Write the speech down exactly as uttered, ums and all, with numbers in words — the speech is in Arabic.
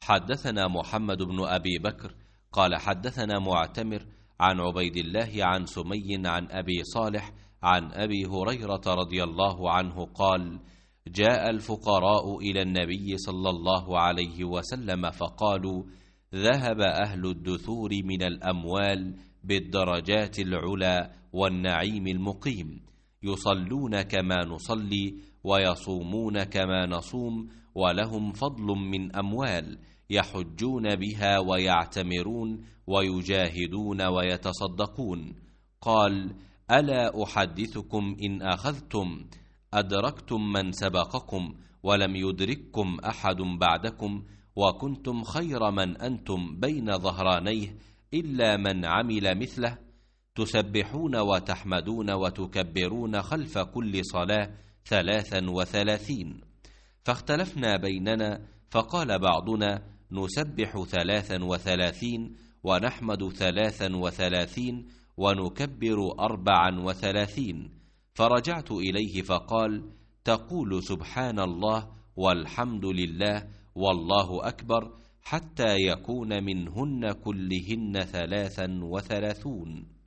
حدثنا محمد بن أبي بكر قال حدثنا معتمر عن عبيد الله عن سمي عن أبي صالح عن أبي هريرة رضي الله عنه قال: جاء الفقراء إلى النبي صلى الله عليه وسلم فقالوا: ذهب أهل الدثور من الأموال بالدرجات العلى والنعيم المقيم، يصلون كما نصلي ويصومون كما نصوم، ولهم فضل من أموال يحجون بها ويعتمرون ويجاهدون ويتصدقون. قال: ألا أحدثكم إن أخذتم أدركتم من سبقكم ولم يدرككم أحد بعدكم، وكنتم خير من أنتم بين ظهرانيه إلا من عمل مثله، تسبحون وتحمدون وتكبرون خلف كل صلاة ثلاثا وثلاثين. فاختلفنا بيننا، فقال بعضنا: نسبح ثلاثا وثلاثين ونحمد ثلاثا وثلاثين ونكبر أربعا وثلاثين. فرجعت إليه فقال: تقول سبحان الله والحمد لله والله أكبر حتى يكون منهن كلهن ثلاثا وثلاثون.